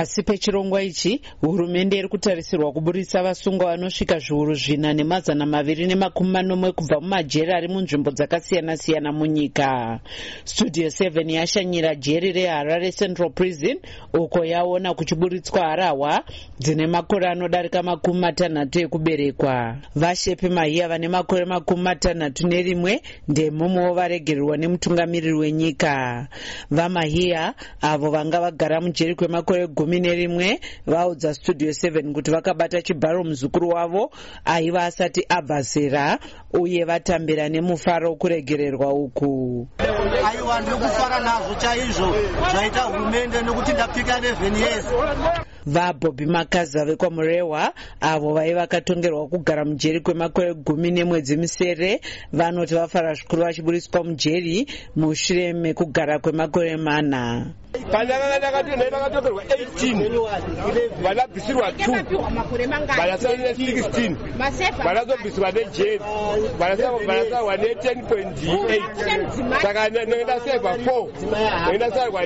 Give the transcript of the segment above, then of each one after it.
Pasi pechirongwa ichi, hurumende iri kutarisirwa kuburitsa vasungwa vanosvika zviuru 4,240 kubva mumajeri ari munzvimbo dzakasiyana-siyana munyika. Studio 7 yashanyira jeri reHarare Central Prison uko yaona kuchiburitswa harahwa dzine makore anodarika 60 ekuberekwa. Vashepi Mahia vane makore 61 ndemumwewo varegererwa nemutungamiriri wenyika. VaMahia avo vanga vagara mujeri kwemakore 11 vaudza Studio 7 kuti vakabata chibharo muzukuru wavo aiva asati abva zera uye vatambira nemufaro kuregererwa uku. Aiwa ndikufara nazvo chaizvo zvaita hurumende nokuti ndapika 11 years. VaBobby Makaza vekwaMurewa avo vaiva vakatongerwa kugara mujeri kwemakore 10 nemwedzi misere vanoti vafara zvikuru vachiburiswa mujeri mushure mekugara kwemakore 4. Pandanga ndakatongerwa 18 vanabvisirwa 2 vanasara 16 vanazobvisirwa nejeri vanasarwa ne10.8 saka ndaseva 4 ndasarwa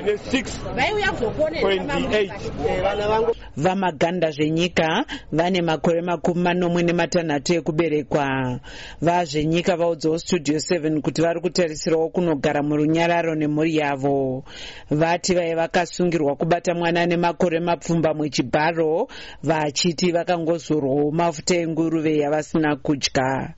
ne6.8. VaMaganda zvenyika vane makore 46 ekuberekwa. Vazvenyika vaudzawo Studio 7 kuti vari kutarisirawo kunogara murunyararo nemhuri yavo. Vati vaiva vakasungirwa kubata mwana nemakore mapfumbamwe chibharo vachiti vakangozorwawo mafuta enguruve yavasina kudya.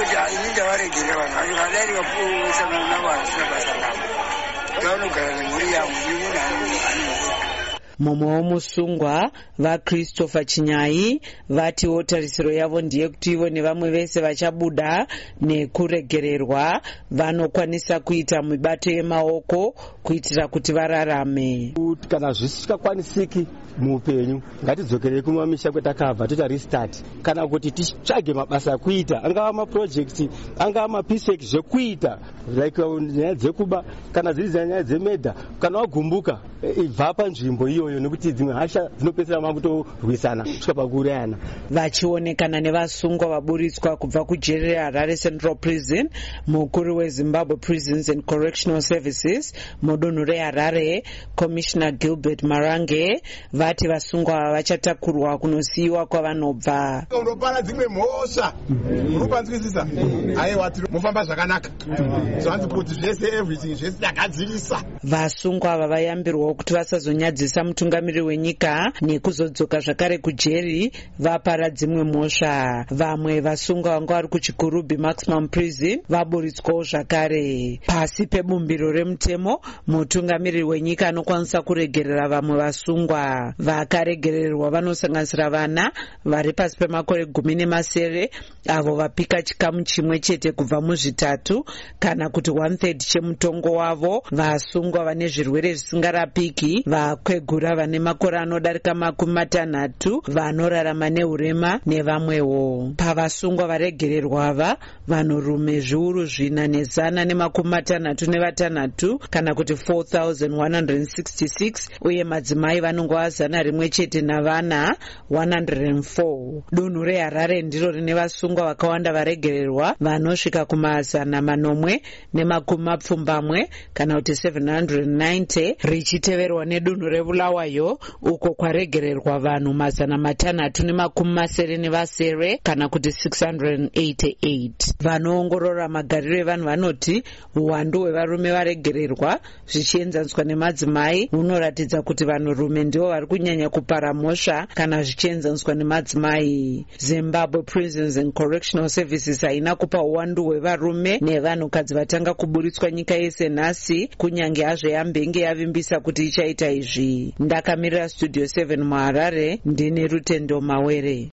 Mumwe womusungwa vaChristopher Chinyai vatiwo tarisiro yavo ndiye kuti ivo nevamwe vese vachabuda nekuregererwa vanokwanisa kuita mibato yemaoko kuitira kuti vararame. Kana zvisikakwanisiki muupenyu ngatidzokerei kumamisha kwetakabva toita restart kana kuti titsvage mabasa akuita angava maprojects angava mapisek zvekuita like nyaya dzekuba kana dziri nyaya dzemedha kana wagumbuka ibva panzvimbo iyoyo nekuti dzimwe hasha dzinopedzera makutorwisana kusvika pakuurayana. Vachionekana nevasungwa vaburitswa kubva kujeri reHarare Central Prison, mukuru weZimbabwe Prisons and Correctional Services mudunhu reHarare Commissioner Gilbert Marange vati vasungwa vachatakurwa kunosiyiwa kwavanobva. Unopana dzimwe mhosva unopanzwisisa aiwa mufamba zvakanaka zvanzi kuti zvese everything zvese takadzirisa. Vasungwa ava vayambirwawo kuti vasazonyadzisa mutungamiriri wenyika nekuzodzoka zvakare kujeri vapara dzimwe mhosva. Vamwe vasungwa vanga vari kuchikurubhi maximum prison vaburitswawo zvakare. Pasi pebumbiro remutemo mutungamiriri wenyika anokwanisa kuregerera vamwe vasungwa. Vakaregererwa vanosanganisira vana vari pasi pemakore 10 avo vapika chikamu chimwe chete kubva muzvitatu kana kuti 1/3 chemutongo wavo, vasungwa vane zvirwere zvisingarapiki, vakwegura vane makore anodarika 60, vanorarama neurema nevamwewo. Pavasungwa varegererwa ava vanhurume zviuru 466 kana kuti 4,166 uye madzimai vanongova 100 chete navana 104. Dunhu reHarare ndiro rine vasungwa vakawanda varegererwa vanosvika kuma970 kana kuti 790 richiteverwa nedunhu reBulawayo uko kwaregererwa vanhu 387 kana kuti 688. Vanoongorora magariro evanhu vanoti uwandu hwevarume varegererwa zvichienzaniswa nemadzimai hunoratidza kuti vanhurume ndivo vari kunyanya kupara mhosva kana zvichienzaniswa nemadzimai. Zimbabwe Prisons and Correctional Services haina kupa uwandu hwevarume nevanhukadzi vatanga kuburitswa nyika yese nhasi kunyange hazvo yambenge yavimbisa kuti ichaita izvi. Ndakamirira Studio 7 muHarare ndine Rutendo Mawere.